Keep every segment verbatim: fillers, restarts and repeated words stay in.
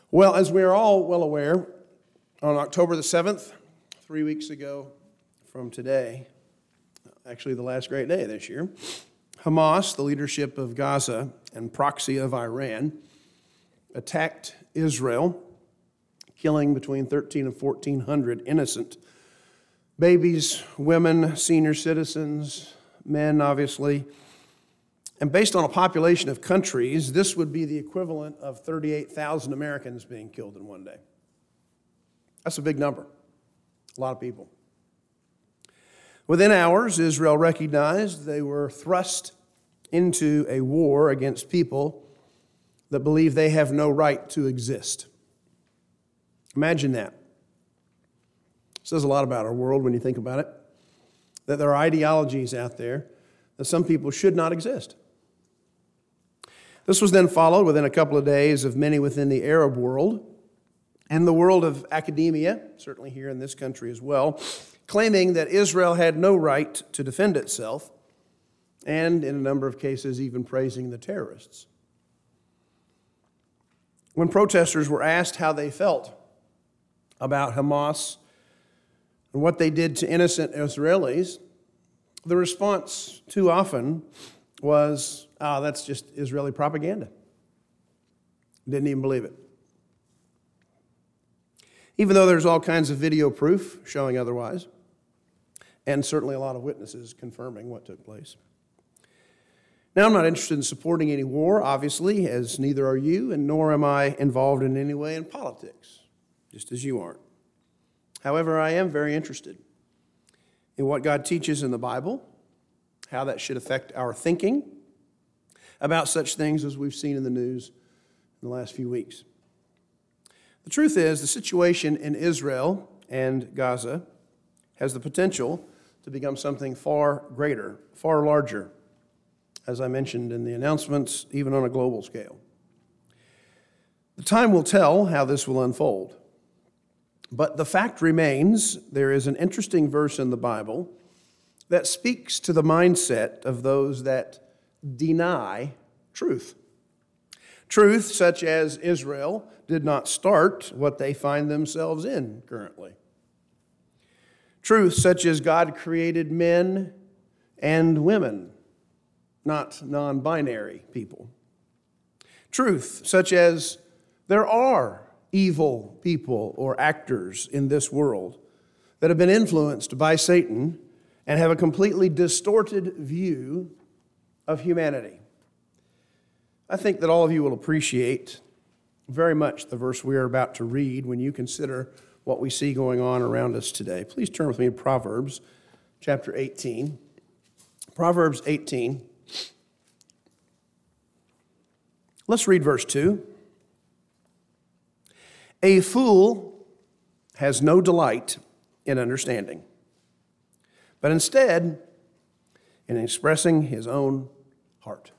Well, as we are all well aware, on October the seventh, three weeks ago from today, actually the last great day this year, Hamas, the leadership of Gaza and proxy of Iran, attacked Israel, killing between thirteen and fourteen hundred innocent babies, women, senior citizens, men, obviously. And based on a population of countries, this would be the equivalent of thirty-eight thousand Americans being killed in one day. That's a big number, a lot of people. Within hours, Israel recognized they were thrust into a war against people that believe they have no right to exist. Imagine that. It says a lot about our world when you think about it, that there are ideologies out there that some people should not exist. This was then followed within a couple of days of many within the Arab world and the world of academia, certainly here in this country as well, claiming that Israel had no right to defend itself, and in a number of cases even praising the terrorists. When protesters were asked how they felt about Hamas and what they did to innocent Israelis, the response too often was, oh, that's just Israeli propaganda. Didn't even believe it. Even though there's all kinds of video proof showing otherwise, and certainly a lot of witnesses confirming what took place. Now, I'm not interested in supporting any war, obviously, as neither are you, and nor am I involved in any way in politics, just as you aren't. However, I am very interested in what God teaches in the Bible, how that should affect our thinking about such things as we've seen in the news in the last few weeks. The truth is, the situation in Israel and Gaza has the potential to become something far greater, far larger, as I mentioned in the announcements, even on a global scale. The time will tell how this will unfold. But the fact remains, there is an interesting verse in the Bible that speaks to the mindset of those that deny truth. Truth such as Israel did not start what they find themselves in currently. Truth such as God created men and women, not non-binary people. Truth such as there are evil people or actors in this world that have been influenced by Satan and have a completely distorted view of humanity. I think that all of you will appreciate very much the verse we are about to read when you consider what we see going on around us today. Please turn with me to Proverbs chapter eighteen. Proverbs eighteen. Let's read verse two. A fool has no delight in understanding, but instead in expressing his own heart.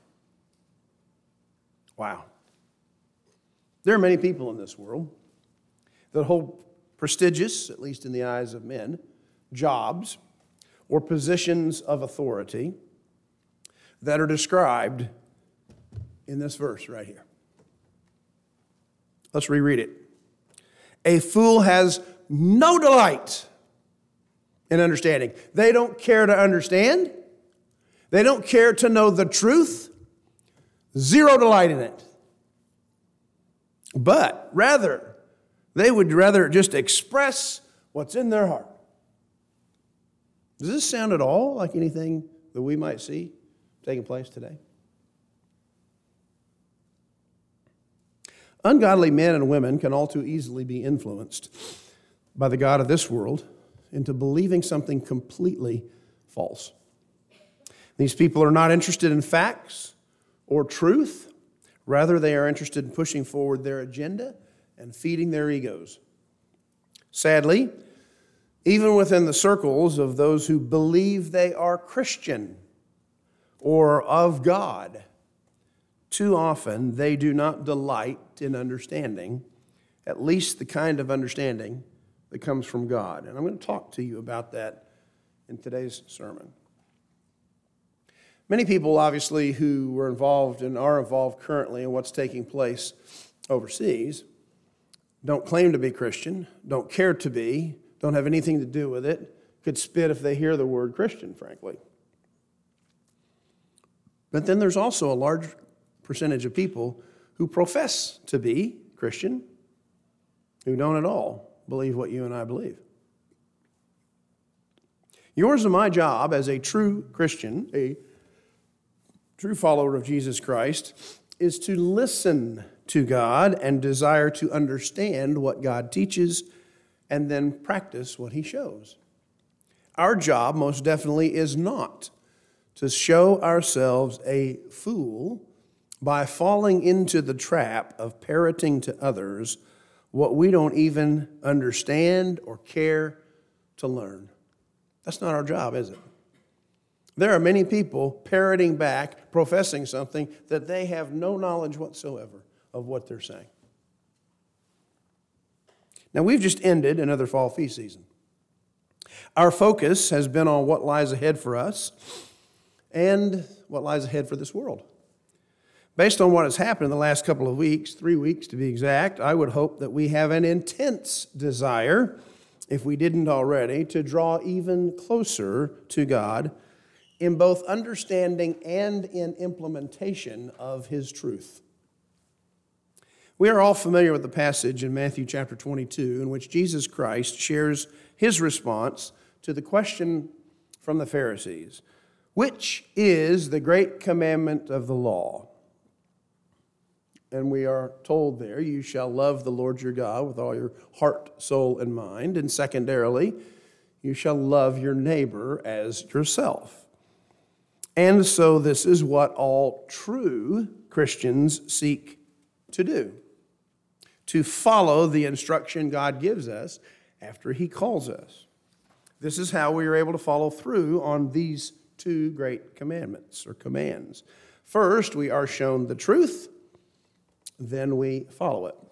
Wow. There are many people in this world that hold prestigious, at least in the eyes of men, jobs or positions of authority that are described in this verse right here. Let's reread it. A fool has no delight in understanding. They don't care to understand. They don't care to know the truth. Zero delight in it. But rather, they would rather just express what's in their heart. Does this sound at all like anything that we might see taking place today? Ungodly men and women can all too easily be influenced by the God of this world into believing something completely false. These people are not interested in facts or truth. Rather, they are interested in pushing forward their agenda and feeding their egos. Sadly, even within the circles of those who believe they are Christian or of God, too often they do not delight in understanding, at least the kind of understanding that comes from God. And I'm going to talk to you about that in today's sermon. Many people, obviously, who were involved and are involved currently in what's taking place overseas don't claim to be Christian, don't care to be, don't have anything to do with it, could spit if they hear the word Christian, frankly. But then there's also a large percentage of people who profess to be Christian, who don't at all believe what you and I believe. Yours and my job as a true Christian, a true follower of Jesus Christ, is to listen to God and desire to understand what God teaches and then practice what he shows. Our job, most definitely, is not to show ourselves a fool by falling into the trap of parroting to others what we don't even understand or care to learn. That's not our job, is it? There are many people parroting back, professing something that they have no knowledge whatsoever of what they're saying. Now, we've just ended another fall feast season. Our focus has been on what lies ahead for us and what lies ahead for this world. Based on what has happened in the last couple of weeks, three weeks to be exact, I would hope that we have an intense desire, if we didn't already, to draw even closer to God in both understanding and in implementation of his truth. We are all familiar with the passage in Matthew chapter twenty-two in which Jesus Christ shares his response to the question from the Pharisees, which is the great commandment of the law? And we are told there, you shall love the Lord your God with all your heart, soul, and mind. And secondarily, you shall love your neighbor as yourself. And so this is what all true Christians seek to do, to follow the instruction God gives us after he calls us. This is how we are able to follow through on these two great commandments or commands. First, we are shown the truth, then we follow it.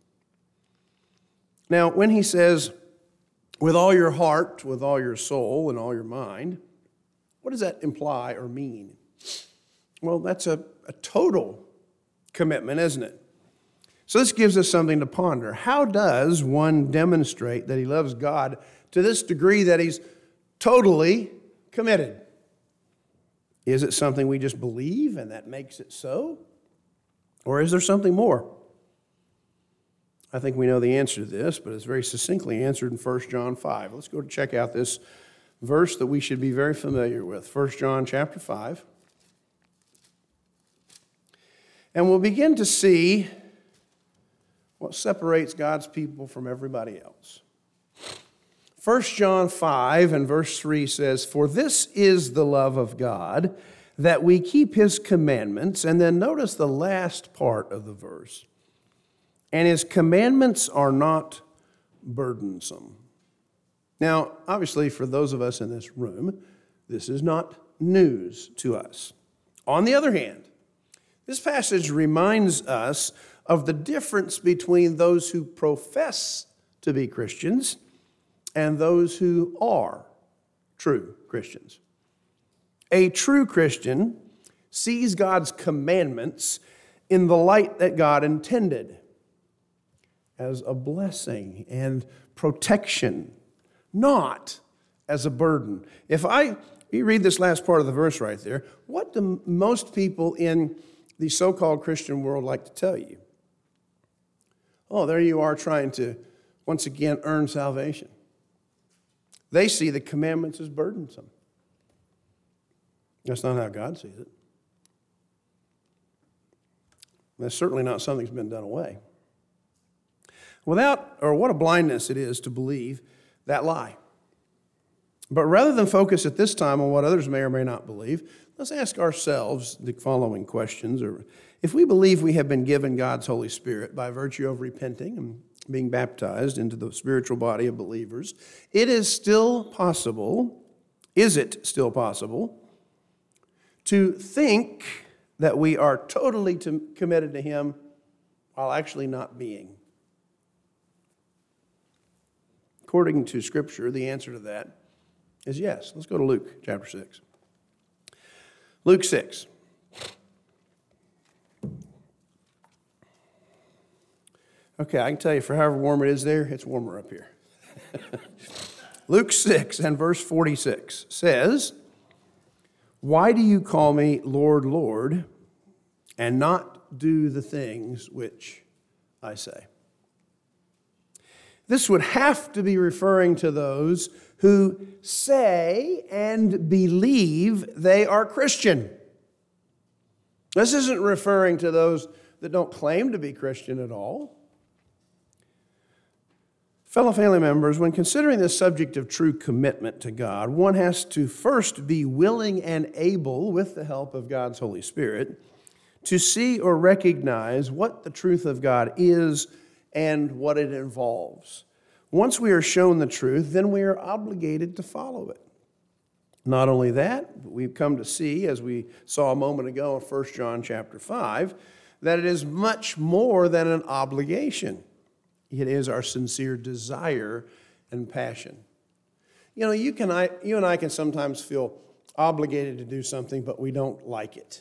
Now, when he says, with all your heart, with all your soul, and all your mind, what does that imply or mean? Well, that's a, a total commitment, isn't it? So this gives us something to ponder. How does one demonstrate that he loves God to this degree that he's totally committed? Is it something we just believe and that makes it so? Or is there something more? I think we know the answer to this, but it's very succinctly answered in First John five. Let's go to check out this verse that we should be very familiar with. First John chapter five. And we'll begin to see what separates God's people from everybody else. First John five and verse three says, "For this is the love of God, that we keep his commandments." And then notice the last part of the verse. "And his commandments are not burdensome." Now, obviously, for those of us in this room, this is not news to us. On the other hand, this passage reminds us of the difference between those who profess to be Christians and those who are true Christians. A true Christian sees God's commandments in the light that God intended, as a blessing and protection, not as a burden. If I you read this last part of the verse right there, what do most people in the so-called Christian world like to tell you? Oh, there you are trying to, once again, earn salvation. They see the commandments as burdensome. That's not how God sees it. That's certainly not something that's been done away. Without, or what a blindness it is to believe that lie. But rather than focus at this time on what others may or may not believe, let's ask ourselves the following questions. Or if we believe we have been given God's Holy Spirit by virtue of repenting and being baptized into the spiritual body of believers, it is still possible, is it still possible, to think that we are totally to, committed to him while actually not being? According to Scripture, the answer to that is yes. Let's go to Luke chapter six. Luke six. Okay, I can tell you for however warm it is there, it's warmer up here. Luke six and verse forty-six says, "Why do you call me Lord, Lord, and not do the things which I say?" This would have to be referring to those who say and believe they are Christian. This isn't referring to those that don't claim to be Christian at all. Fellow family members, when considering the subject of true commitment to God, one has to first be willing and able, with the help of God's Holy Spirit, to see or recognize what the truth of God is and what it involves. Once we are shown the truth, then we are obligated to follow it. Not only that, but we've come to see, as we saw a moment ago in First John chapter five, that it is much more than an obligation. It is our sincere desire and passion. You know, you can, I, you and I can sometimes feel obligated to do something, but we don't like it.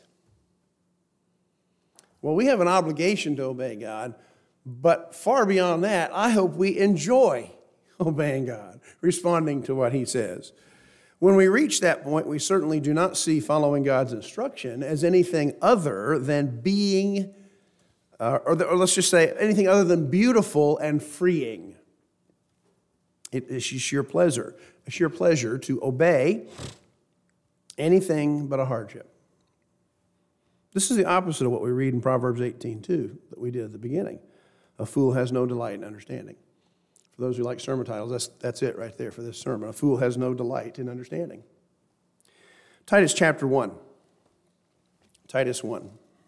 Well, we have an obligation to obey God, but far beyond that, I hope we enjoy obeying God, responding to what He says. When we reach that point, we certainly do not see following God's instruction as anything other than being, uh, or, the, or let's just say anything other than beautiful and freeing. It is a sheer pleasure, a sheer pleasure to obey anything but a hardship. This is the opposite of what we read in Proverbs eighteen two that we did at the beginning. A fool has no delight in understanding. For those who like sermon titles, that's, that's it right there for this sermon. A fool has no delight in understanding. Titus chapter one. Titus one.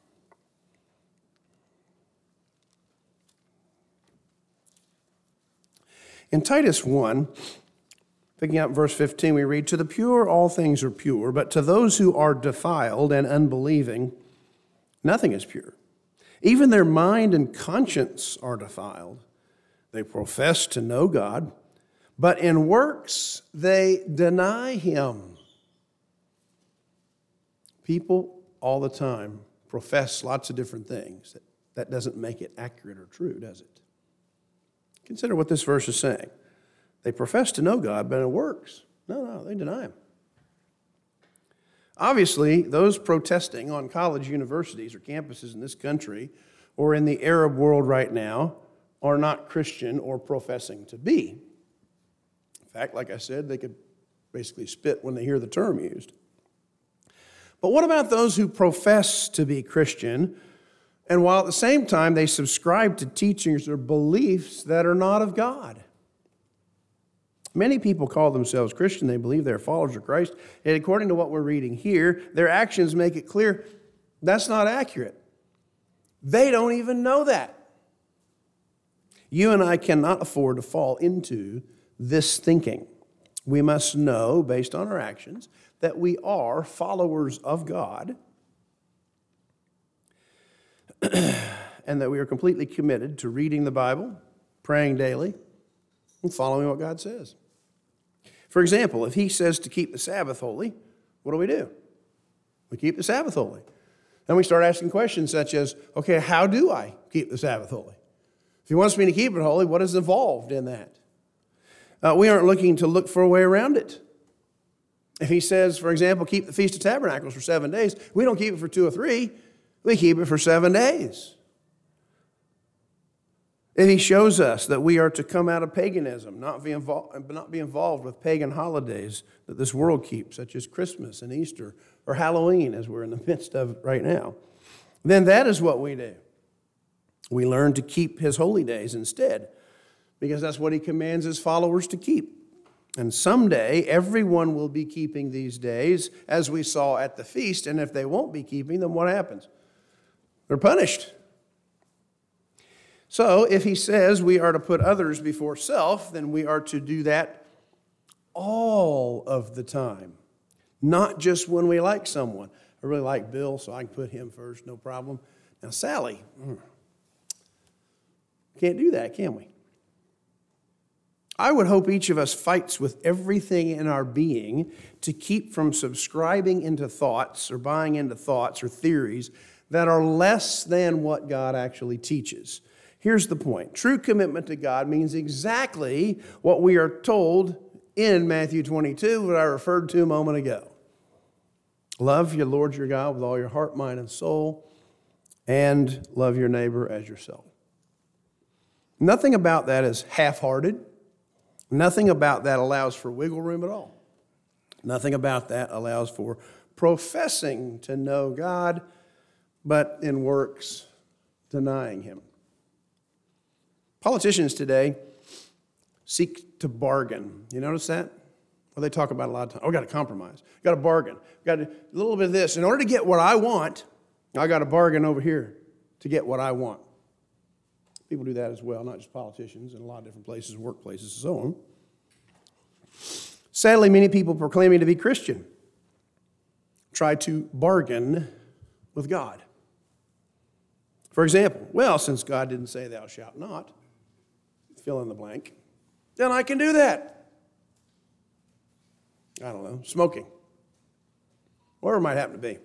In Titus one, picking up verse fifteen, we read, "To the pure all things are pure, but to those who are defiled and unbelieving, nothing is pure. Even their mind and conscience are defiled. They profess to know God, but in works they deny Him." People all the time profess lots of different things. That doesn't make it accurate or true, does it? Consider what this verse is saying. They profess to know God, but in works, no, no, they deny Him. Obviously, those protesting on college universities or campuses in this country or in the Arab world right now are not Christian or professing to be. In fact, like I said, they could basically spit when they hear the term used. But what about those who profess to be Christian, and while at the same time they subscribe to teachings or beliefs that are not of God? Many people call themselves Christian. They believe they're followers of Christ. And according to what we're reading here, their actions make it clear that's not accurate. They don't even know that. You and I cannot afford to fall into this thinking. We must know, based on our actions, that we are followers of God and that we are completely committed to reading the Bible, praying daily, and following what God says. For example, if He says to keep the Sabbath holy, what do we do? We keep the Sabbath holy. Then we start asking questions such as, okay, how do I keep the Sabbath holy? If He wants me to keep it holy, what is involved in that? Uh, we aren't looking to look for a way around it. If He says, for example, keep the Feast of Tabernacles for seven days, we don't keep it for two or three, we keep it for seven days. If He shows us that we are to come out of paganism, not be involved, not be involved with pagan holidays that this world keeps, such as Christmas and Easter or Halloween, as we're in the midst of right now, then that is what we do. We learn to keep His holy days instead, because that's what He commands His followers to keep. And someday, everyone will be keeping these days, as we saw at the feast, and if they won't be keeping them, what happens? They're punished. So, if He says we are to put others before self, then we are to do that all of the time, not just when we like someone. I really like Bill, so I can put him first, no problem. Now, Sally, mm, can't do that, can we? I would hope each of us fights with everything in our being to keep from subscribing into thoughts or buying into thoughts or theories that are less than what God actually teaches. Here's the point. True commitment to God means exactly what we are told in Matthew twenty-two, what I referred to a moment ago. Love your Lord your God with all your heart, mind, and soul, and love your neighbor as yourself. Nothing about that is half-hearted. Nothing about that allows for wiggle room at all. Nothing about that allows for professing to know God, but in works denying him. Politicians today seek to bargain. You notice that? Well, they talk about a lot of times. Oh, we got to compromise. Got to bargain. Got a little bit of this. In order to get what I want, I got to bargain over here to get what I want. People do that as well, not just politicians, in a lot of different places, workplaces, and so on. Sadly, many people proclaiming to be Christian try to bargain with God. For example, well, since God didn't say thou shalt not, fill in the blank, then I can do that. I don't know, smoking. Whatever it might happen to be.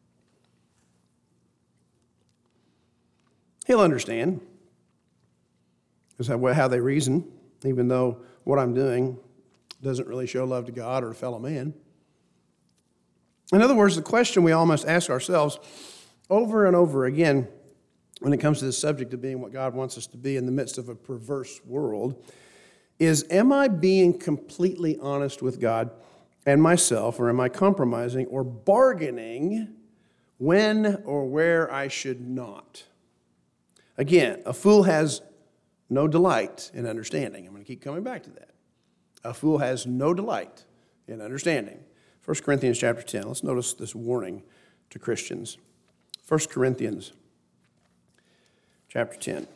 He'll understand. Is how they reason, even though what I'm doing doesn't really show love to God or a fellow man. In other words, the question we all must ask ourselves over and over again when it comes to the subject of being what God wants us to be in the midst of a perverse world is, am I being completely honest with God and myself, or am I compromising or bargaining when or where I should not? Again, a fool has no delight in understanding. I'm going to keep coming back to that. A fool has no delight in understanding. First Corinthians chapter ten. Let's notice this warning to Christians. First Corinthians chapter ten.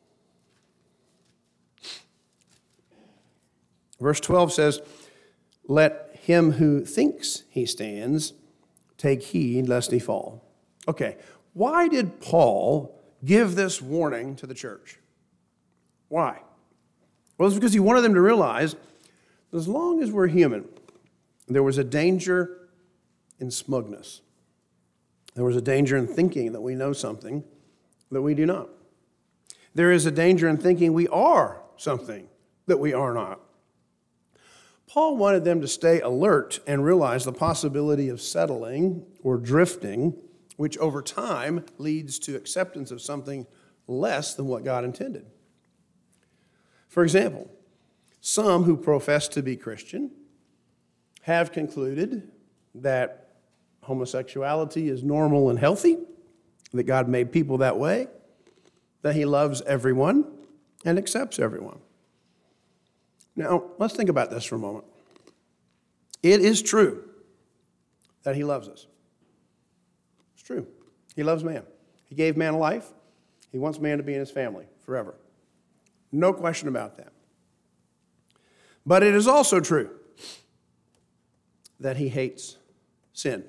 Verse twelve says, let him who thinks he stands take heed lest he fall. Okay, why did Paul give this warning to the church? Why? Well, it's because he wanted them to realize that as long as we're human, there was a danger in smugness. There was a danger in thinking that we know something that we do not. There is a danger in thinking we are something that we are not. Paul wanted them to stay alert and realize the possibility of settling or drifting, which over time leads to acceptance of something less than what God intended. For example, some who profess to be Christian have concluded that homosexuality is normal and healthy, that God made people that way, that he loves everyone and accepts everyone. Now, let's think about this for a moment. It is true that he loves us. It's true. He loves man. He gave man life. He wants man to be in his family forever. No question about that. But it is also true that he hates sin.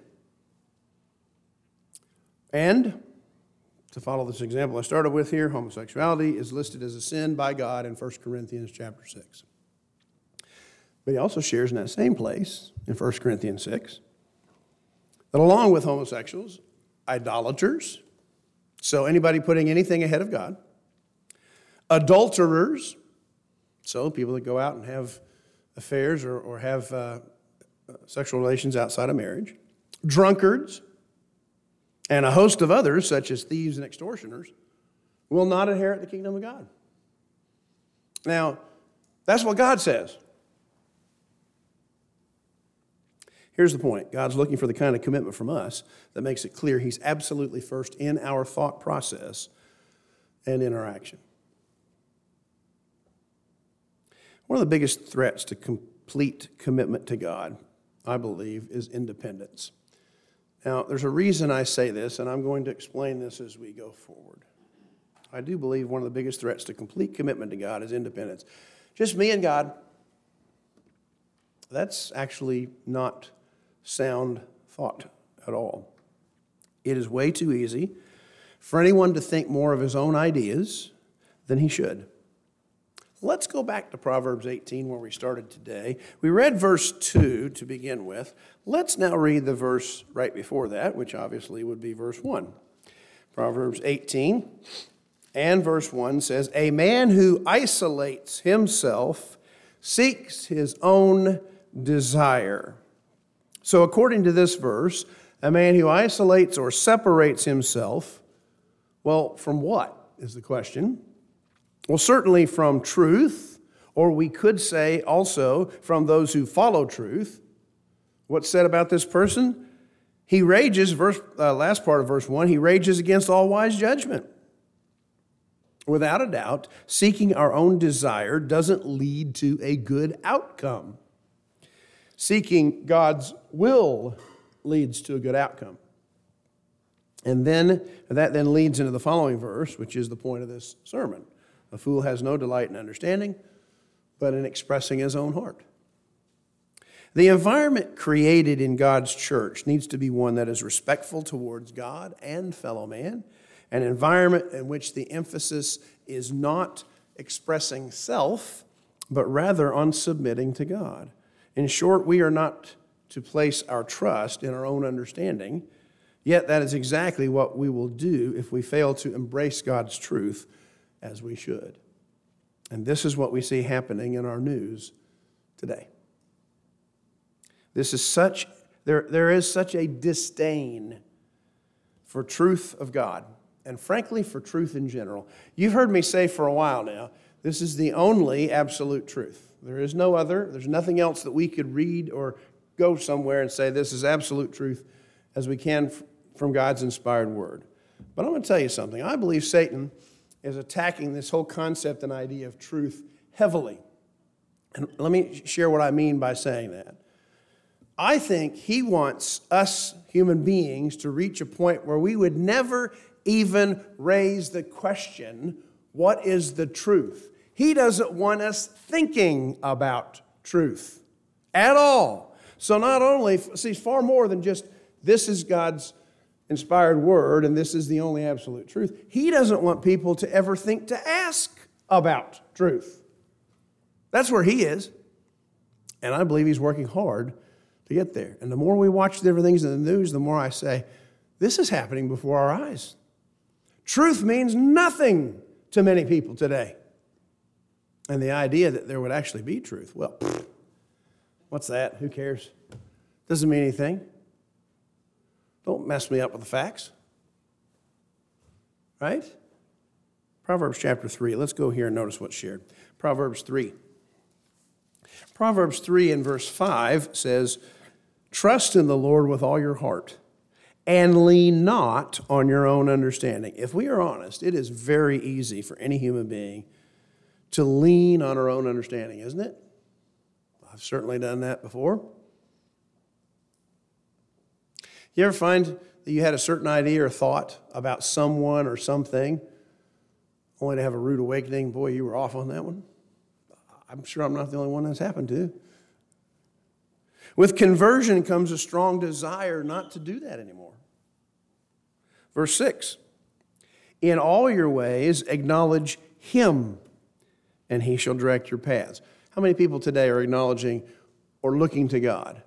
And, to follow this example I started with here, homosexuality is listed as a sin by God in First Corinthians chapter six. But he also shares in that same place, in First Corinthians six, that along with homosexuals, idolaters, so anybody putting anything ahead of God, adulterers, so people that go out and have affairs or, or have uh, sexual relations outside of marriage, drunkards, and a host of others, such as thieves and extortioners, will not inherit the kingdom of God. Now, that's what God says. Here's the point. God's looking for the kind of commitment from us that makes it clear he's absolutely first in our thought process and in our action. One of the biggest threats to complete commitment to God, I believe, is independence. Now, there's a reason I say this, and I'm going to explain this as we go forward. I do believe one of the biggest threats to complete commitment to God is independence. Just me and God. That's actually not sound thought at all. It is way too easy for anyone to think more of his own ideas than he should. Let's go back to Proverbs eighteen where we started today. We read verse two to begin with. Let's now read the verse right before that, which obviously would be verse one. Proverbs eighteen and verse one says, a man who isolates himself seeks his own desire. So according to this verse, a man who isolates or separates himself, well, from what is the question? Well, certainly from truth, or we could say also from those who follow truth. What's said about this person? He rages, verse, uh, last part of verse one, he rages against all wise judgment. Without a doubt, seeking our own desire doesn't lead to a good outcome. Seeking God's will leads to a good outcome. And then that then leads into the following verse, which is the point of this sermon. A fool has no delight in understanding, but in expressing his own heart. The environment created in God's church needs to be one that is respectful towards God and fellow man, an environment in which the emphasis is not expressing self, but rather on submitting to God. In short, we are not to place our trust in our own understanding, yet that is exactly what we will do if we fail to embrace God's truth as we should. And this is what we see happening in our news today. This is such, there, there is such a disdain for truth of God, and frankly, for truth in general. You've heard me say for a while now, this is the only absolute truth. There is no other. There's nothing else that we could read or go somewhere and say this is absolute truth as we can from God's inspired word. But I'm going to tell you something. I believe Satan is attacking this whole concept and idea of truth heavily. And let me share what I mean by saying that. I think he wants us human beings to reach a point where we would never even raise the question, what is the truth? He doesn't want us thinking about truth at all. So not only, see, far more than just this is God's inspired word and this is the only absolute truth. He doesn't want people to ever think to ask about truth. That's where he is. And I believe he's working hard to get there. And the more we watch different things in the news, the more I say, this is happening before our eyes. Truth means nothing to many people today. And the idea that there would actually be truth, well, pfft, what's that? Who cares? Doesn't mean anything. Don't mess me up with the facts. Right? Proverbs chapter three. Let's go here and notice what's shared. Proverbs three. Proverbs three and verse five says, trust in the Lord with all your heart and lean not on your own understanding. If we are honest, it is very easy for any human being to lean on our own understanding, isn't it? I've certainly done that before. You ever find that you had a certain idea or thought about someone or something, only to have a rude awakening? Boy, you were off on that one. I'm sure I'm not the only one that's happened to. With conversion comes a strong desire not to do that anymore. Verse six, in all your ways acknowledge him, and he shall direct your paths. How many people today are acknowledging or looking to God?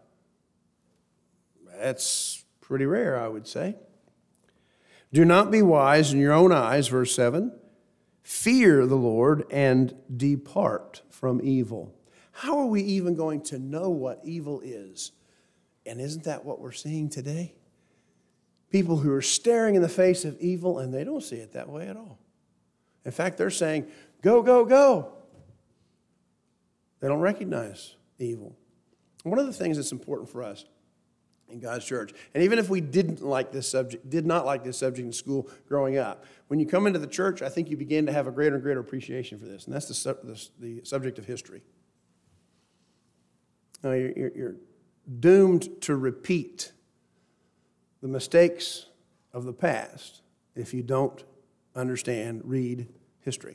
That's pretty rare, I would say. Do not be wise in your own eyes, verse seven. Fear the Lord and depart from evil. How are we even going to know what evil is? And isn't that what we're seeing today? People who are staring in the face of evil and they don't see it that way at all. In fact, they're saying, go, go, go. They don't recognize evil. One of the things that's important for us in God's church, and even if we didn't like this subject, did not like this subject in school growing up, when you come into the church, I think you begin to have a greater and greater appreciation for this, and that's the, su- the, the subject of history. Now, you're, you're, you're doomed to repeat the mistakes of the past if you don't understand, read history.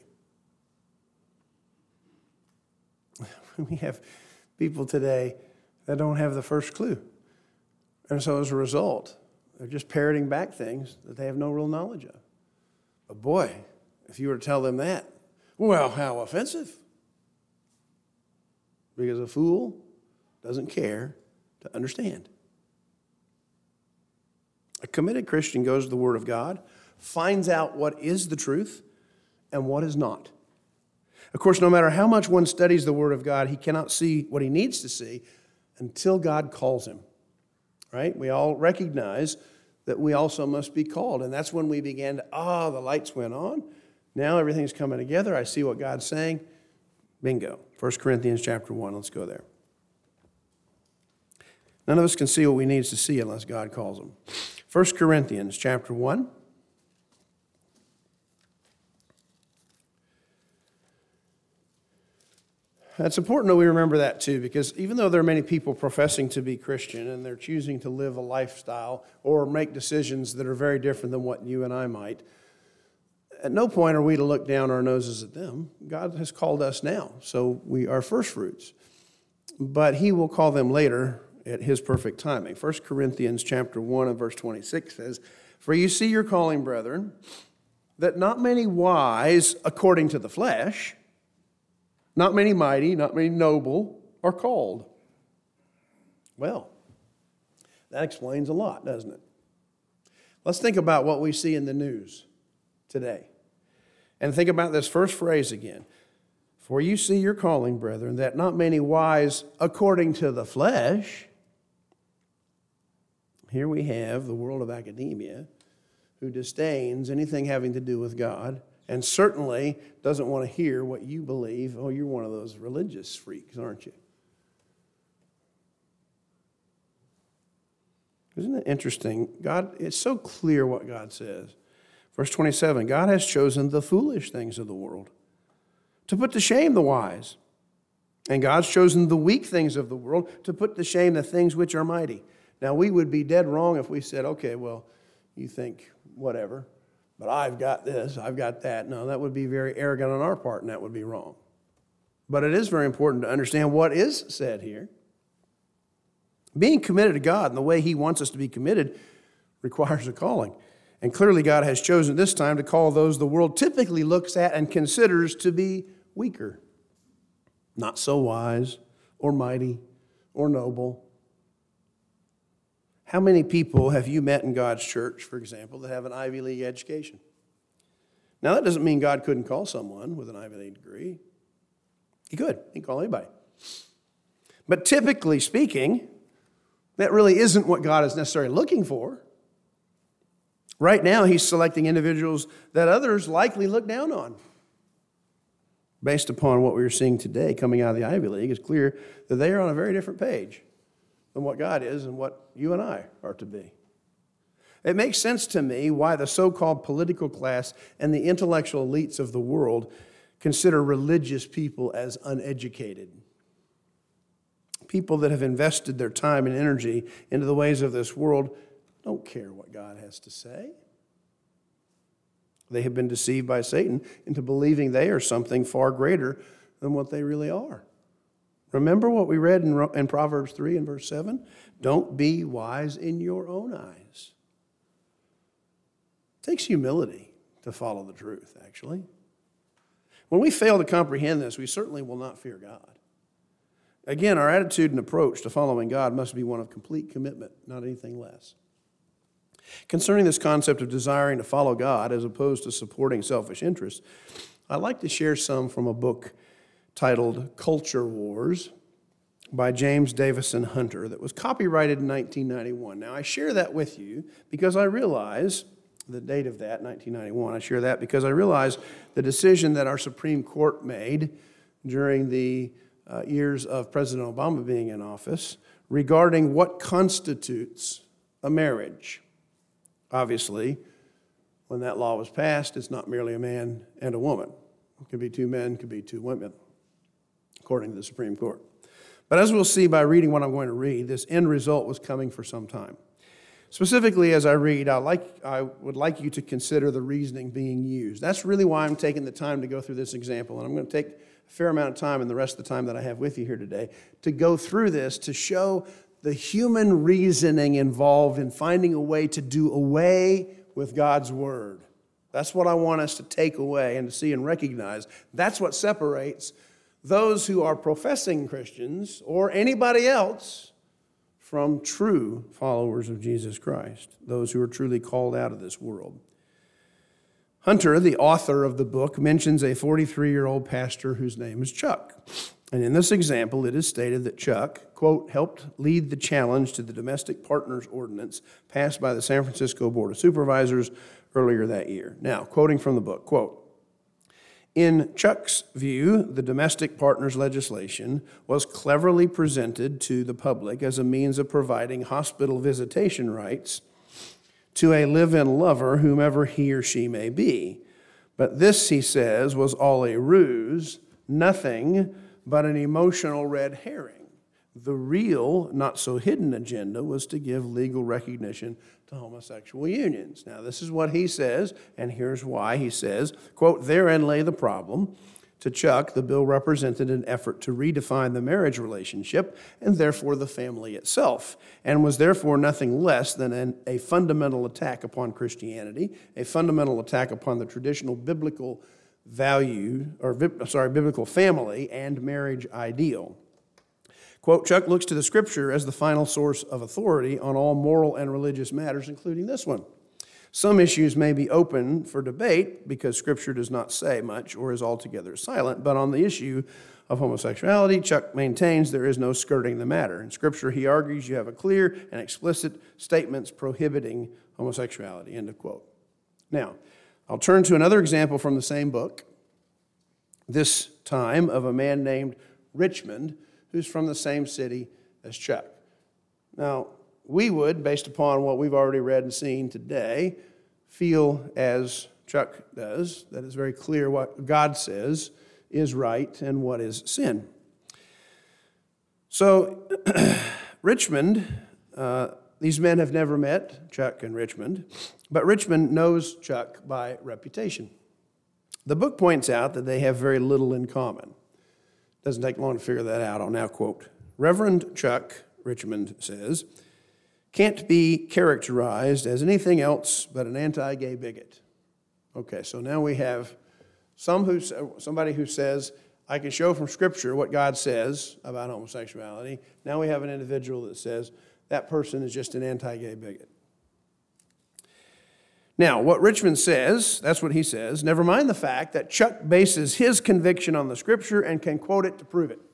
We have people today that don't have the first clue. And so as a result, they're just parroting back things that they have no real knowledge of. But boy, if you were to tell them that, well, how offensive. Because a fool doesn't care to understand. A committed Christian goes to the Word of God, finds out what is the truth, and what is not. Of course, no matter how much one studies the Word of God, he cannot see what he needs to see until God calls him, right? We all recognize that we also must be called, and that's when we began to, ah, oh, the lights went on. Now everything's coming together. I see what God's saying. Bingo. First Corinthians chapter one. Let's go there. None of us can see what we need to see unless God calls them. First Corinthians chapter one. It's important that we remember that too, because even though there are many people professing to be Christian and they're choosing to live a lifestyle or make decisions that are very different than what you and I might, at no point are we to look down our noses at them. God has called us now, so we are first fruits. But he will call them later at his perfect timing. First Corinthians chapter one and verse twenty-six says, "For you see your calling, brethren, that not many wise according to the flesh, not many mighty, not many noble are called." Well, that explains a lot, doesn't it? Let's think about what we see in the news today. And think about this first phrase again. "For you see your calling, brethren, that not many wise according to the flesh." Here we have the world of academia who disdains anything having to do with God, and certainly doesn't want to hear what you believe. Oh, you're one of those religious freaks, aren't you? Isn't it interesting? God, it's so clear what God says. Verse twenty-seven, "God has chosen the foolish things of the world to put to shame the wise. And God's chosen the weak things of the world to put to shame the things which are mighty." Now, we would be dead wrong if we said, okay, well, you think whatever, but I've got this, I've got that. No, that would be very arrogant on our part, and that would be wrong. But it is very important to understand what is said here. Being committed to God and the way he wants us to be committed requires a calling. And clearly God has chosen this time to call those the world typically looks at and considers to be weaker, not so wise or mighty or noble. How many people have you met in God's church, for example, that have an Ivy League education? Now, that doesn't mean God couldn't call someone with an Ivy League degree. He could. He can call anybody. But typically speaking, that really isn't what God is necessarily looking for. Right now, he's selecting individuals that others likely look down on. Based upon what we're seeing today coming out of the Ivy League, it's clear that they are on a very different page than what God is and what you and I are to be. It makes sense to me why the so-called political class and the intellectual elites of the world consider religious people as uneducated. People that have invested their time and energy into the ways of this world don't care what God has to say. They have been deceived by Satan into believing they are something far greater than what they really are. Remember what we read in, in Proverbs three and verse seven? Don't be wise in your own eyes. It takes humility to follow the truth, actually. When we fail to comprehend this, we certainly will not fear God. Again, our attitude and approach to following God must be one of complete commitment, not anything less. Concerning this concept of desiring to follow God as opposed to supporting selfish interests, I'd like to share some from a book titled Culture Wars by James Davison Hunter that was copyrighted in nineteen ninety-one. Now, I share that with you because I realize the date of that, nineteen ninety-one, I share that because I realize the decision that our Supreme Court made during the uh, years of President Obama being in office regarding what constitutes a marriage. Obviously, when that law was passed, it's not merely a man and a woman. It could be two men, it could be two women, according to the Supreme Court. But as we'll see by reading what I'm going to read, this end result was coming for some time. Specifically, as I read, I, like, I would like you to consider the reasoning being used. That's really why I'm taking the time to go through this example, and I'm going to take a fair amount of time in the rest of the time that I have with you here today to go through this to show the human reasoning involved in finding a way to do away with God's word. That's what I want us to take away and to see and recognize. That's what separates those who are professing Christians or anybody else from true followers of Jesus Christ, those who are truly called out of this world. Hunter, the author of the book, mentions a forty-three-year-old pastor whose name is Chuck. And in this example, it is stated that Chuck, quote, helped lead the challenge to the Domestic Partners Ordinance passed by the San Francisco Board of Supervisors earlier that year. Now, quoting from the book, quote, in Chuck's view, the domestic partners legislation was cleverly presented to the public as a means of providing hospital visitation rights to a live-in lover, whomever he or she may be. But this, he says, was all a ruse, nothing but an emotional red herring. The real, not-so-hidden agenda was to give legal recognition to homosexual unions. Now, this is what he says, and here's why he says, quote, therein lay the problem. To Chuck, the bill represented an effort to redefine the marriage relationship and therefore the family itself, and was therefore nothing less than an, a fundamental attack upon Christianity, a fundamental attack upon the traditional biblical value, or sorry, biblical family and marriage ideal. Quote, Chuck looks to the Scripture as the final source of authority on all moral and religious matters, including this one. Some issues may be open for debate because Scripture does not say much or is altogether silent, but on the issue of homosexuality, Chuck maintains there is no skirting the matter. In Scripture, he argues you have a clear and explicit statements prohibiting homosexuality, end of quote. Now, I'll turn to another example from the same book, this time of a man named Richmond, who's from the same city as Chuck. Now, we would, based upon what we've already read and seen today, feel as Chuck does, that it's very clear what God says is right and what is sin. So, Richmond, uh, these men have never met, Chuck and Richmond, but Richmond knows Chuck by reputation. The book points out that they have very little in common. Doesn't take long to figure that out. I'll now quote. Reverend Chuck, Richmond says, can't be characterized as anything else but an anti-gay bigot. Okay, so now we have some who, somebody who says, I can show from Scripture what God says about homosexuality. Now we have an individual that says that person is just an anti-gay bigot. Now, what Richmond says, that's what he says, never mind the fact that Chuck bases his conviction on the Scripture and can quote it to prove it.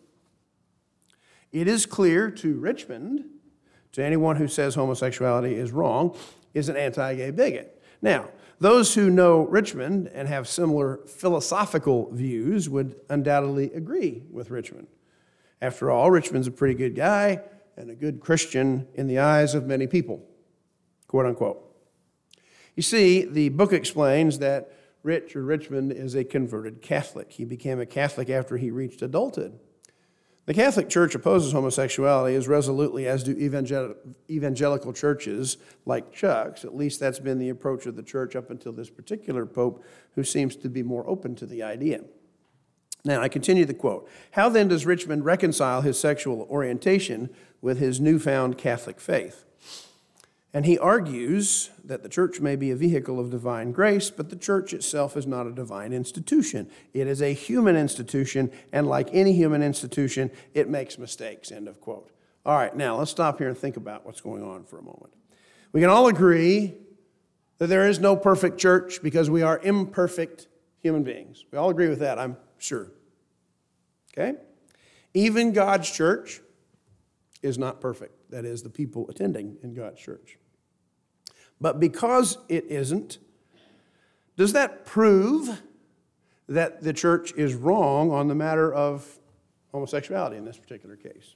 It is clear to Richmond, to anyone who says homosexuality is wrong, is an anti-gay bigot. Now, those who know Richmond and have similar philosophical views would undoubtedly agree with Richmond. After all, Richmond's a pretty good guy and a good Christian in the eyes of many people, quote unquote. You see, the book explains that Rich or Richmond is a converted Catholic. He became a Catholic after he reached adulthood. The Catholic Church opposes homosexuality as resolutely as do evangel- evangelical churches like Chuck's. At least that's been the approach of the church up until this particular pope, who seems to be more open to the idea. Now, I continue the quote. How then does Richmond reconcile his sexual orientation with his newfound Catholic faith? And he argues that the church may be a vehicle of divine grace, but the church itself is not a divine institution. It is a human institution, and like any human institution, it makes mistakes, end of quote. All right, now let's stop here and think about what's going on for a moment. We can all agree that there is no perfect church because we are imperfect human beings. We all agree with that, I'm sure. Okay? Even God's church is not perfect. That is, the people attending in God's church. But because it isn't, does that prove that the church is wrong on the matter of homosexuality in this particular case?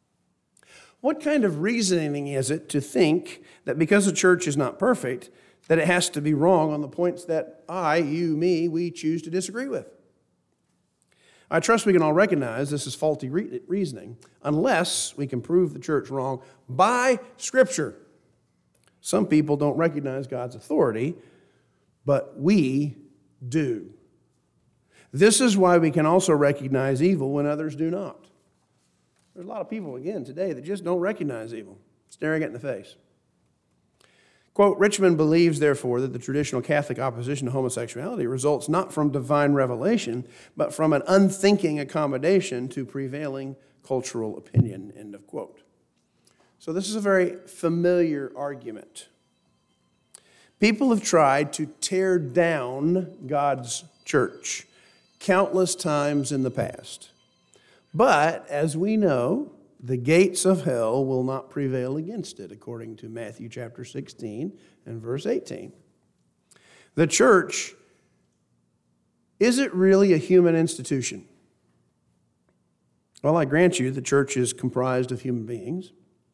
What kind of reasoning is it to think that because the church is not perfect, that it has to be wrong on the points that I, you, me, we choose to disagree with? I trust we can all recognize this is faulty re- reasoning unless we can prove the church wrong by Scripture. Some people don't recognize God's authority, but we do. This is why we can also recognize evil when others do not. There's a lot of people, again, today that just don't recognize evil, staring it in the face. Quote, Richmond believes, therefore, that the traditional Catholic opposition to homosexuality results not from divine revelation, but from an unthinking accommodation to prevailing cultural opinion, end of quote. So this is a very familiar argument. People have tried to tear down God's church countless times in the past. But, as we know, the gates of hell will not prevail against it, according to Matthew chapter sixteen and verse eighteen. The church, is it really a human institution? Well, I grant you the church is comprised of human beings.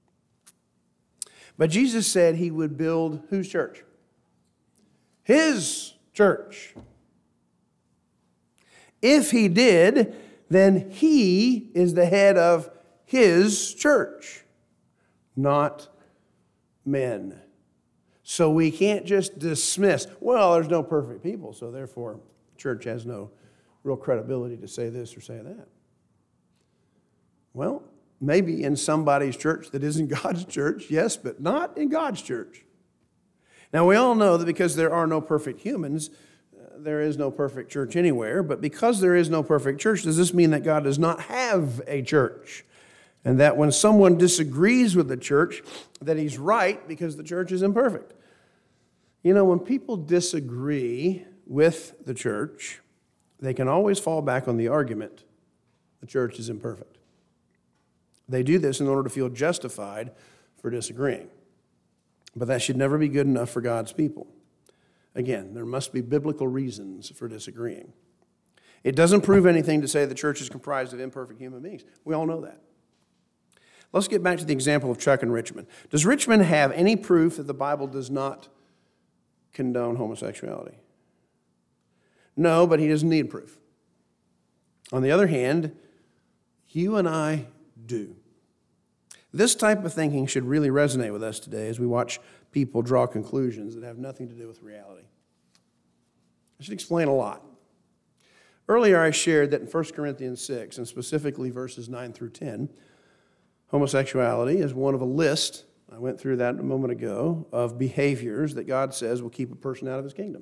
But Jesus said he would build whose church? His church. If he did, then he is the head of his church, not men. So we can't just dismiss, well, there's no perfect people, so therefore the church has no real credibility to say this or say that. Well, maybe in somebody's church that isn't God's church, yes, but not in God's church. Now, we all know that because there are no perfect humans, uh, there is no perfect church anywhere. But because there is no perfect church, does this mean that God does not have a church? And that when someone disagrees with the church, that he's right because the church is imperfect? You know, when people disagree with the church, they can always fall back on the argument, the church is imperfect. They do this in order to feel justified for disagreeing. But that should never be good enough for God's people. Again, there must be biblical reasons for disagreeing. It doesn't prove anything to say the church is comprised of imperfect human beings. We all know that. Let's get back to the example of Chuck and Richmond. Does Richmond have any proof that the Bible does not condone homosexuality? No, but he doesn't need proof. On the other hand, you and I do. This type of thinking should really resonate with us today as we watch people draw conclusions that have nothing to do with reality. I should explain a lot. Earlier I shared that in First Corinthians six, and specifically verses nine through ten, homosexuality is one of a list, I went through that a moment ago, of behaviors that God says will keep a person out of his kingdom.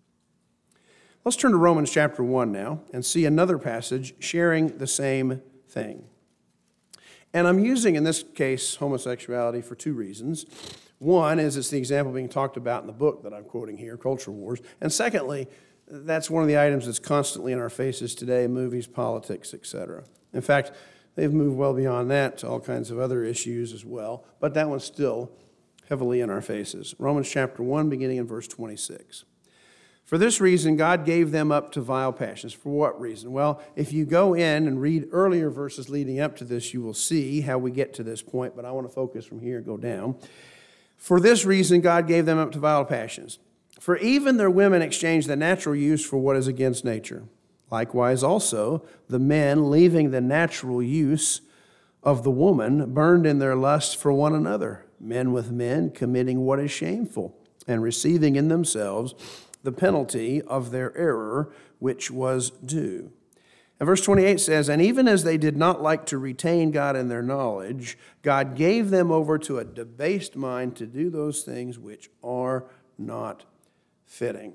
Let's turn to Romans chapter one now and see another passage sharing the same thing. And I'm using, in this case, homosexuality for two reasons. One is it's the example being talked about in the book that I'm quoting here, Culture Wars. And secondly, that's one of the items that's constantly in our faces today, movies, politics, et cetera. In fact, they've moved well beyond that to all kinds of other issues as well, but that one's still heavily in our faces. Romans chapter one, beginning in verse twenty-six. For this reason, God gave them up to vile passions. For what reason? Well, if you go in and read earlier verses leading up to this, you will see how we get to this point, but I want to focus from here and go down. For this reason, God gave them up to vile passions. For even their women exchanged the natural use for what is against nature. Likewise also, the men, leaving the natural use of the woman, burned in their lust for one another, men with men, committing what is shameful, and receiving in themselves the penalty of their error, which was due. And verse twenty-eight says, and even as they did not like to retain God in their knowledge, God gave them over to a debased mind to do those things which are not fitting.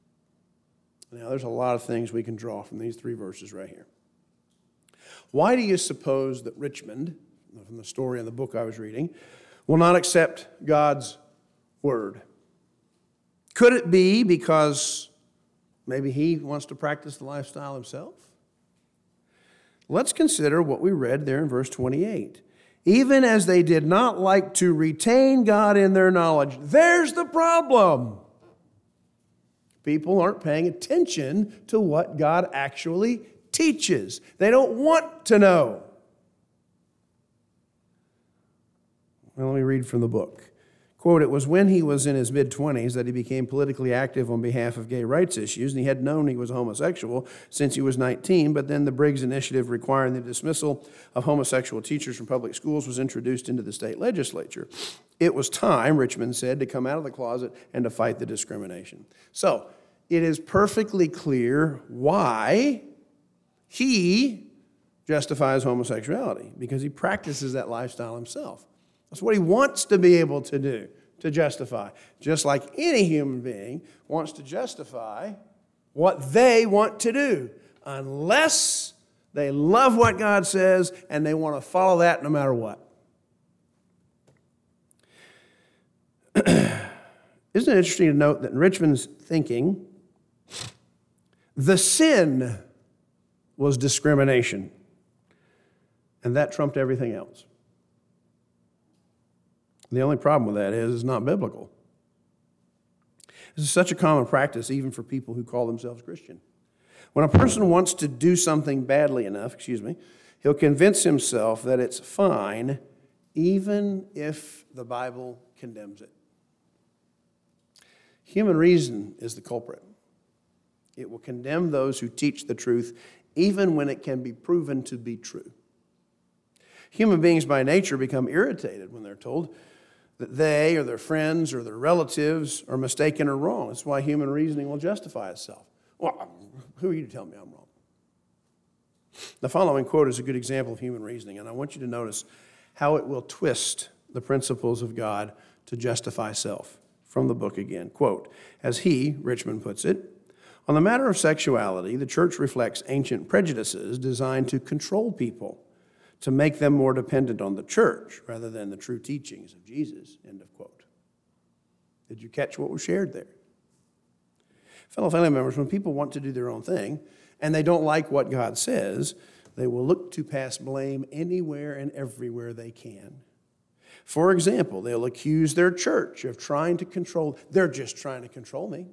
Now, there's a lot of things we can draw from these three verses right here. Why do you suppose that Richmond, from the story in the book I was reading, will not accept God's word? Could it be because maybe he wants to practice the lifestyle himself? Let's consider what we read there in verse twenty-eight. Even as they did not like to retain God in their knowledge. There's the problem. People aren't paying attention to what God actually teaches. They don't want to know. Well, let me read from the book. Quote, it was when he was in his mid-twenties that he became politically active on behalf of gay rights issues, and he had known he was homosexual since he was nineteen, but then the Briggs Initiative requiring the dismissal of homosexual teachers from public schools was introduced into the state legislature. It was time, Richmond said, to come out of the closet and to fight the discrimination. So, it is perfectly clear why he justifies homosexuality, because he practices that lifestyle himself. That's what he wants to be able to do, to justify. Just like any human being wants to justify what they want to do, unless they love what God says and they want to follow that no matter what. Isn't it interesting to note that in Richmond's thinking, the sin was discrimination, and that trumped everything else. The only problem with that is it's not biblical. This is such a common practice even for people who call themselves Christian. When a person wants to do something badly enough, excuse me, he'll convince himself that it's fine even if the Bible condemns it. Human reason is the culprit. It will condemn those who teach the truth even when it can be proven to be true. Human beings by nature become irritated when they're told that they or their friends or their relatives are mistaken or wrong. That's why human reasoning will justify itself. Well, who are you to tell me I'm wrong? The following quote is a good example of human reasoning, and I want you to notice how it will twist the principles of God to justify self. From the book again, quote, as he, Richmond, puts it, on the matter of sexuality, the church reflects ancient prejudices designed to control people, to make them more dependent on the church rather than the true teachings of Jesus, end of quote. Did you catch what was shared there? Fellow family members, when people want to do their own thing and they don't like what God says, they will look to pass blame anywhere and everywhere they can. For example, they'll accuse their church of trying to control, they're just trying to control me.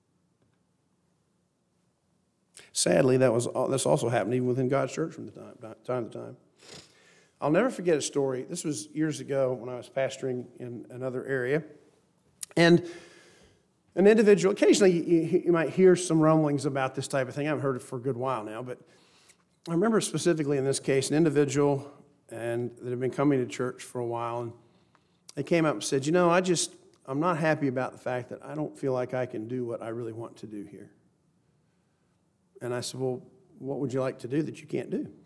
Sadly, that was this also happened even within God's church from the time, time to time. I'll never forget a story. This was years ago when I was pastoring in another area. And an individual, occasionally you, you might hear some rumblings about this type of thing. I haven't heard it for a good while now, but I remember specifically in this case, an individual and that had been coming to church for a while, and they came up and said, you know, I just, I'm not happy about the fact that I don't feel like I can do what I really want to do here. And I said, well, what would you like to do that you can't do?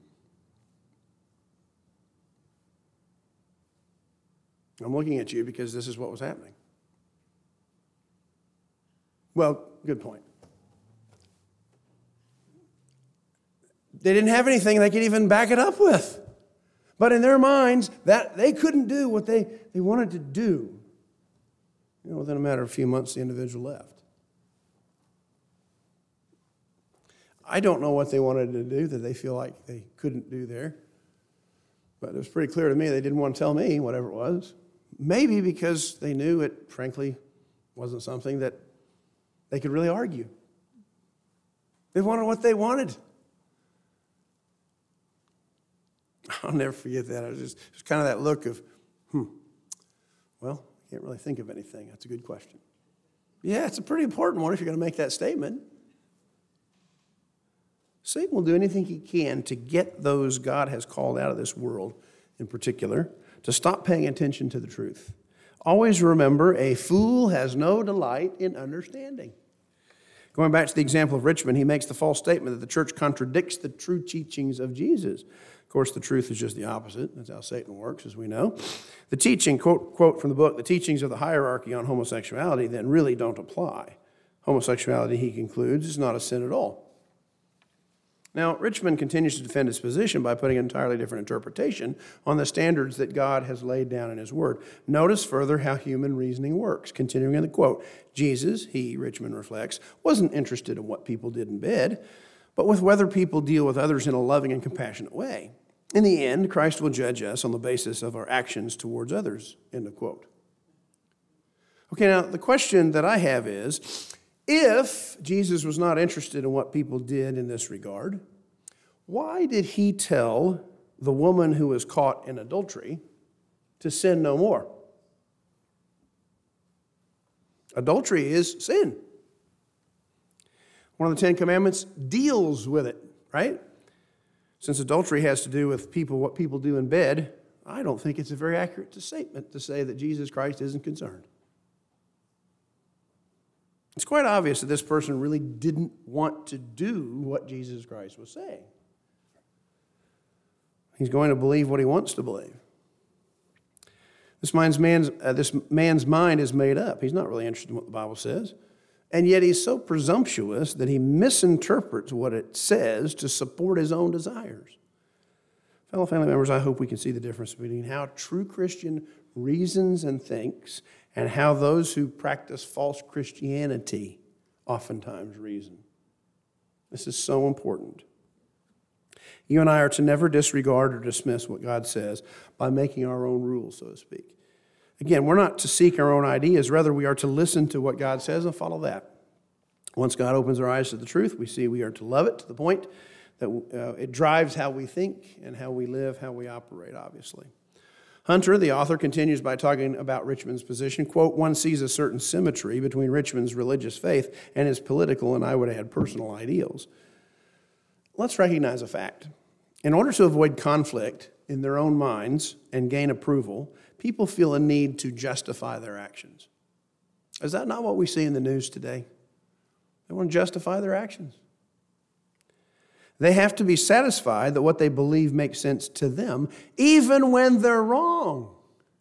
I'm looking at you because this is what was happening. Well, good point. They didn't have anything they could even back it up with. But in their minds, that they couldn't do what they, they wanted to do. You know, within a matter of a few months, the individual left. I don't know what they wanted to do that they feel like they couldn't do there. But it was pretty clear to me they didn't want to tell me whatever it was. Maybe because they knew it, frankly, wasn't something that they could really argue. They wanted what they wanted. I'll never forget that. I was just, it was kind of that look of, hmm, well, I can't really think of anything. That's a good question. Yeah, it's a pretty important one if you're going to make that statement. Satan will do anything he can to get those God has called out of this world in particular to stop paying attention to the truth. Always remember, a fool has no delight in understanding. Going back to the example of Richmond, he makes the false statement that the church contradicts the true teachings of Jesus. Of course, the truth is just the opposite. That's how Satan works, as we know. The teaching, quote, quote from the book, the teachings of the hierarchy on homosexuality then really don't apply. Homosexuality, he concludes, is not a sin at all. Now, Richmond continues to defend his position by putting an entirely different interpretation on the standards that God has laid down in his word. Notice further how human reasoning works. Continuing in the quote, Jesus, he, Richmond reflects, wasn't interested in what people did in bed, but with whether people deal with others in a loving and compassionate way. In the end, Christ will judge us on the basis of our actions towards others, end of quote. Okay, now the question that I have is, if Jesus was not interested in what people did in this regard, why did he tell the woman who was caught in adultery to sin no more? Adultery is sin. One of the Ten Commandments deals with it, right? Since adultery has to do with people, what people do in bed, I don't think it's a very accurate statement to say that Jesus Christ isn't concerned. It's quite obvious that this person really didn't want to do what Jesus Christ was saying. He's going to believe what he wants to believe. This man's, man's, uh, this man's mind is made up. He's not really interested in what the Bible says. And yet he's so presumptuous that he misinterprets what it says to support his own desires. Fellow family members, I hope we can see the difference between how true Christian reasons and thinks and how those who practice false Christianity oftentimes reason. This is so important. You and I are to never disregard or dismiss what God says by making our own rules, so to speak. Again, we're not to seek our own ideas. Rather, we are to listen to what God says and follow that. Once God opens our eyes to the truth, we see we are to love it to the point that uh, it drives how we think and how we live, how we operate, obviously. Hunter, the author, continues by talking about Richmond's position. Quote, one sees a certain symmetry between Richmond's religious faith and his political, and I would add personal ideals. Let's recognize a fact. In order to avoid conflict in their own minds and gain approval, people feel a need to justify their actions. Is that not what we see in the news today? They want to justify their actions. They have to be satisfied that what they believe makes sense to them, even when they're wrong.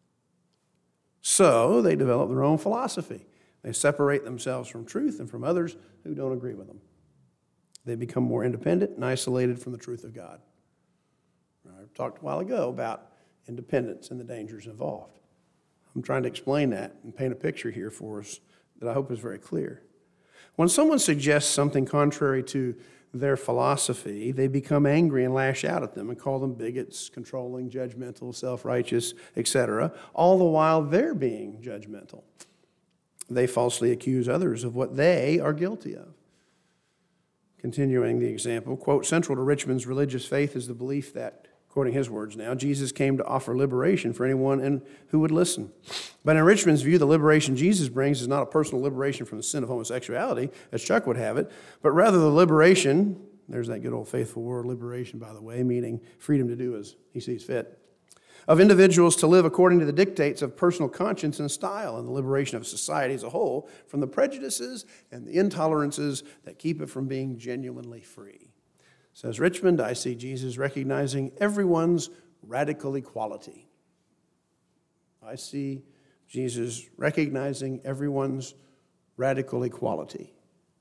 So they develop their own philosophy. They separate themselves from truth and from others who don't agree with them. They become more independent and isolated from the truth of God. I talked a while ago about independence and the dangers involved. I'm trying to explain that and paint a picture here for us that I hope is very clear. When someone suggests something contrary to their philosophy, they become angry and lash out at them and call them bigots, controlling, judgmental, self-righteous, et cetera, all the while they're being judgmental. They falsely accuse others of what they are guilty of. Continuing the example, quote, central to Richmond's religious faith is the belief that, quoting his words now, Jesus came to offer liberation for anyone and who would listen. But in Richmond's view, the liberation Jesus brings is not a personal liberation from the sin of homosexuality, as Chuck would have it, but rather the liberation, there's that good old faithful word, liberation, by the way, meaning freedom to do as he sees fit, of individuals to live according to the dictates of personal conscience and style, and the liberation of society as a whole from the prejudices and the intolerances that keep it from being genuinely free. Says Richmond, I see Jesus recognizing everyone's radical equality. I see Jesus recognizing everyone's radical equality.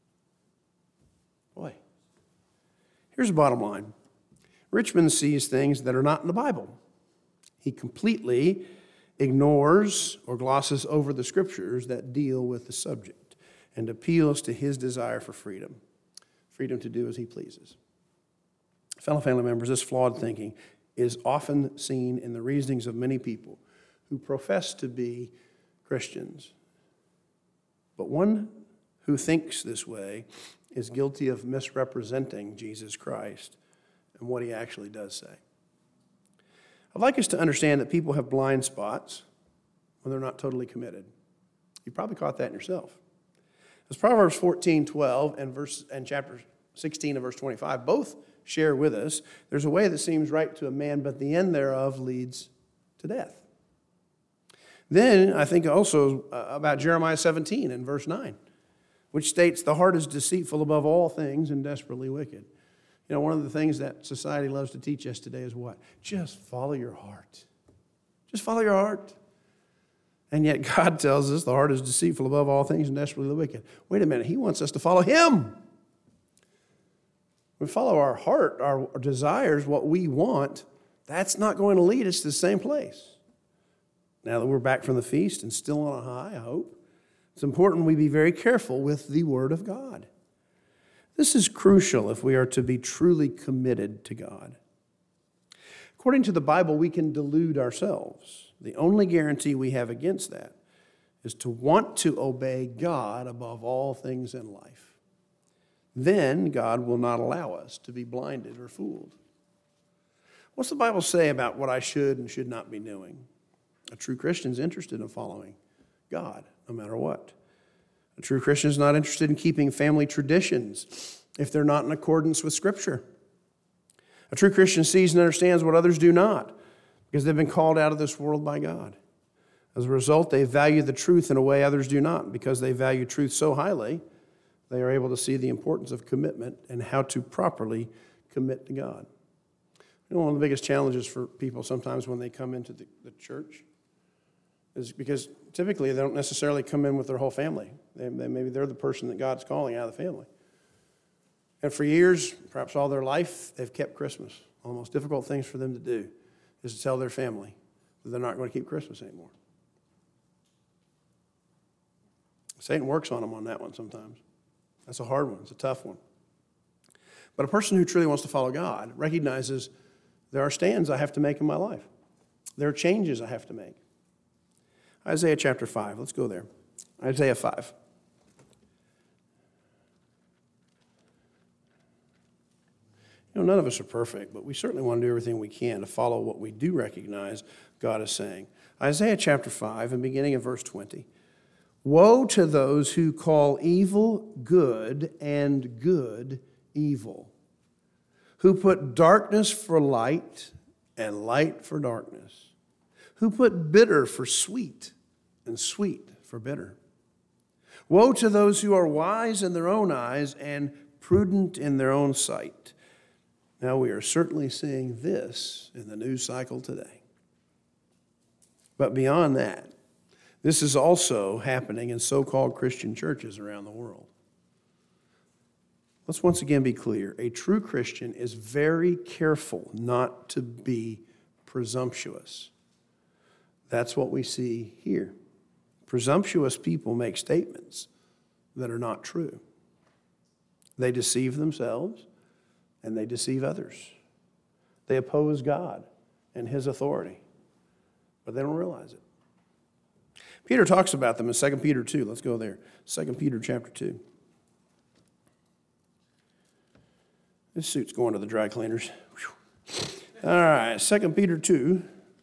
Boy, here's the bottom line. Richmond sees things that are not in the Bible. He completely ignores or glosses over the scriptures that deal with the subject and appeals to his desire for freedom, freedom to do as he pleases. Fellow family members, this flawed thinking is often seen in the reasonings of many people who profess to be Christians. But one who thinks this way is guilty of misrepresenting Jesus Christ and what he actually does say. I'd like us to understand that people have blind spots when they're not totally committed. You probably caught that in yourself. As Proverbs fourteen twelve and verse and chapter sixteen and verse twenty-five both share with us, there's a way that seems right to a man, but the end thereof leads to death. Then I think also about Jeremiah seventeen and verse nine, which states, the heart is deceitful above all things and desperately wicked. You know, one of the things that society loves to teach us today is what? Just follow your heart. Just follow your heart. And yet God tells us the heart is deceitful above all things and desperately wicked. Wait a minute, he wants us to follow him. We follow our heart, our desires, what we want. That's not going to lead us to the same place. Now that we're back from the feast and still on a high, I hope, it's important we be very careful with the Word of God. This is crucial if we are to be truly committed to God. According to the Bible, we can delude ourselves. The only guarantee we have against that is to want to obey God above all things in life. Then God will not allow us to be blinded or fooled. What's the Bible say about what I should and should not be doing? A true Christian is interested in following God, no matter what. A true Christian is not interested in keeping family traditions if they're not in accordance with Scripture. A true Christian sees and understands what others do not because they've been called out of this world by God. As a result, they value the truth in a way others do not. Because they value truth so highly, they are able to see the importance of commitment and how to properly commit to God. You know, one of the biggest challenges for people sometimes when they come into the, the church is because typically they don't necessarily come in with their whole family. They, they, maybe they're the person that God's calling out of the family. And for years, perhaps all their life, they've kept Christmas. One of the most difficult things for them to do is to tell their family that they're not going to keep Christmas anymore. Satan works on them on that one sometimes. That's a hard one. It's a tough one. But a person who truly wants to follow God recognizes there are stands I have to make in my life. There are changes I have to make. Isaiah chapter five. Let's go there. Isaiah five. You know, none of us are perfect, but we certainly want to do everything we can to follow what we do recognize God is saying. Isaiah chapter five, and beginning in verse twenty. Woe to those who call evil good and good evil, who put darkness for light and light for darkness, who put bitter for sweet and sweet for bitter. Woe to those who are wise in their own eyes and prudent in their own sight. Now, we are certainly seeing this in the news cycle today. But beyond that, this is also happening in so-called Christian churches around the world. Let's once again be clear. A true Christian is very careful not to be presumptuous. That's what we see here. Presumptuous people make statements that are not true. They deceive themselves and they deceive others. They oppose God and his authority, but they don't realize it. Peter talks about them in Second Peter two. Let's go there. Second Peter chapter two. This suit's going to the dry cleaners. Whew. All right, Second Peter two.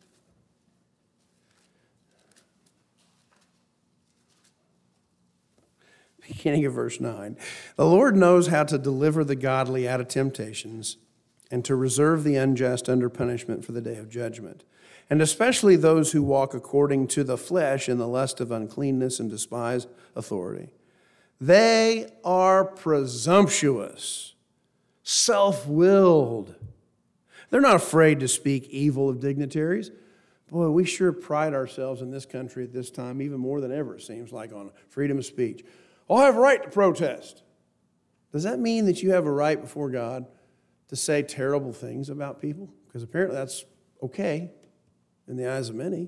Beginning of verse nine. The Lord knows how to deliver the godly out of temptations and to reserve the unjust under punishment for the day of judgment, and especially those who walk according to the flesh in the lust of uncleanness and despise authority. They are presumptuous, self-willed. They're not afraid to speak evil of dignitaries. Boy, we sure pride ourselves in this country at this time, even more than ever, it seems like, on freedom of speech. I have a right to protest. Does that mean that you have a right before God to say terrible things about people? Because apparently that's okay in the eyes of many.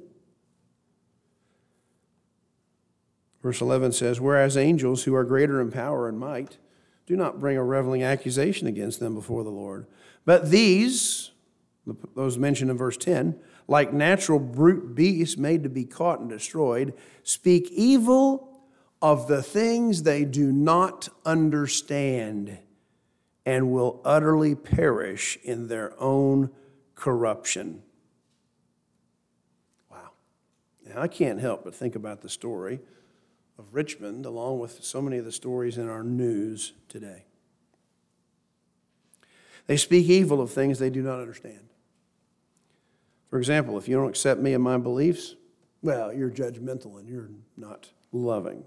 Verse eleven says, whereas angels who are greater in power and might do not bring a reveling accusation against them before the Lord. But these, those mentioned in verse ten, like natural brute beasts made to be caught and destroyed, speak evil of the things they do not understand and will utterly perish in their own corruption. Wow. Now, I can't help but think about the story of Richmond along with so many of the stories in our news today. They speak evil of things they do not understand. For example, if you don't accept me and my beliefs, well, you're judgmental and you're not loving.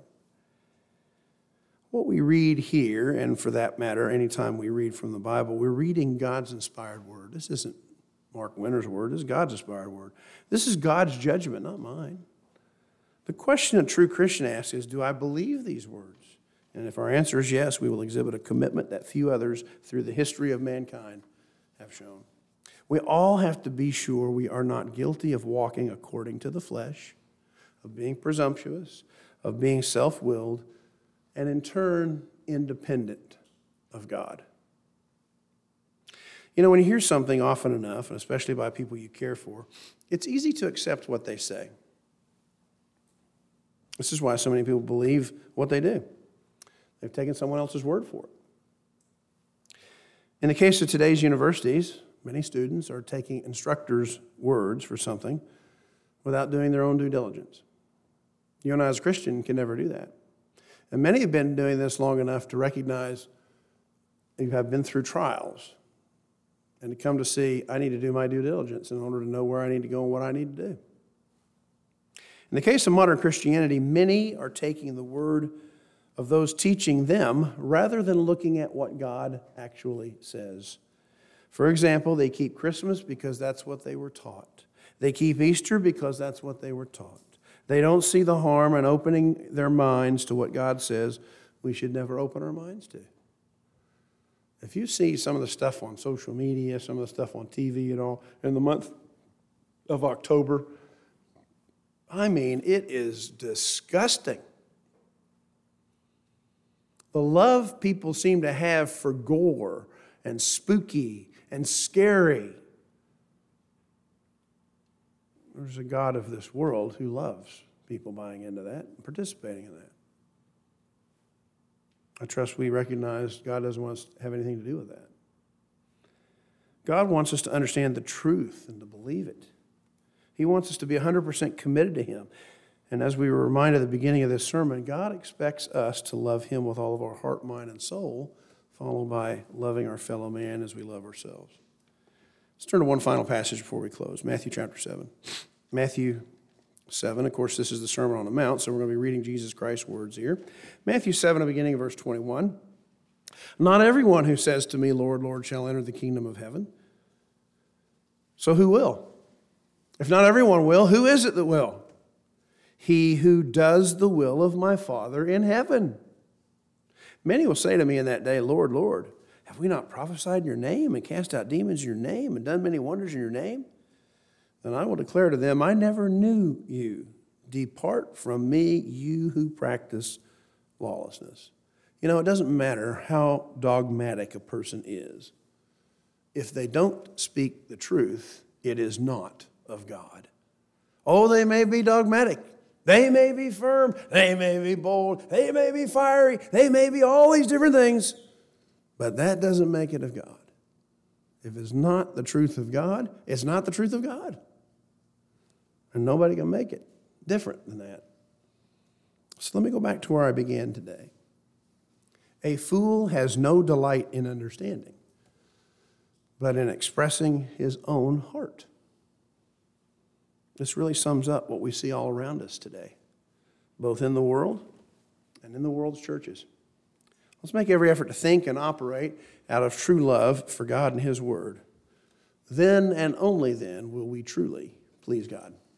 What we read here, and for that matter, anytime we read from the Bible, we're reading God's inspired word. This isn't Mark Winter's word. This is God's inspired word. This is God's judgment, not mine. The question a true Christian asks is, do I believe these words? And if our answer is yes, we will exhibit a commitment that few others through the history of mankind have shown. We all have to be sure we are not guilty of walking according to the flesh, of being presumptuous, of being self-willed, and in turn, independent of God. You know, when you hear something often enough, and especially by people you care for, it's easy to accept what they say. This is why so many people believe what they do. They've taken someone else's word for it. In the case of today's universities, many students are taking instructors' words for something without doing their own due diligence. You and I as a Christian can never do that. And many have been doing this long enough to recognize you have been through trials and to come to see, I need to do my due diligence in order to know where I need to go and what I need to do. In the case of modern Christianity, many are taking the word of those teaching them rather than looking at what God actually says. For example, they keep Christmas because that's what they were taught. They keep Easter because that's what they were taught. They don't see the harm in opening their minds to what God says we should never open our minds to. If you see some of the stuff on social media, some of the stuff on T V and all, in the month of October, I mean, it is disgusting. The love people seem to have for gore and spooky and scary. There's a God of this world who loves people buying into that and participating in that. I trust we recognize God doesn't want us to have anything to do with that. God wants us to understand the truth and to believe it. He wants us to be one hundred percent committed to Him. And as we were reminded at the beginning of this sermon, God expects us to love Him with all of our heart, mind, and soul, followed by loving our fellow man as we love ourselves. Let's turn to one final passage before we close, Matthew chapter seven. Matthew seven, of course, this is the Sermon on the Mount, so we're going to be reading Jesus Christ's words here. Matthew seven, beginning of verse twenty-one. Not everyone who says to me, Lord, Lord, shall enter the kingdom of heaven. So who will? If not everyone will, who is it that will? He who does the will of my Father in heaven. Many will say to me in that day, Lord, Lord, have we not prophesied in your name and cast out demons in your name and done many wonders in your name? Then I will declare to them, I never knew you. Depart from me, you who practice lawlessness. You know, it doesn't matter how dogmatic a person is. If they don't speak the truth, it is not of God. Oh, they may be dogmatic. They may be firm. They may be bold. They may be fiery. They may be all these different things. But that doesn't make it of God. If it's not the truth of God, it's not the truth of God. And nobody can make it different than that. So let me go back to where I began today. A fool has no delight in understanding, but in expressing his own heart. This really sums up what we see all around us today, both in the world and in the world's churches. Let's make every effort to think and operate out of true love for God and His Word. Then and only then will we truly please God.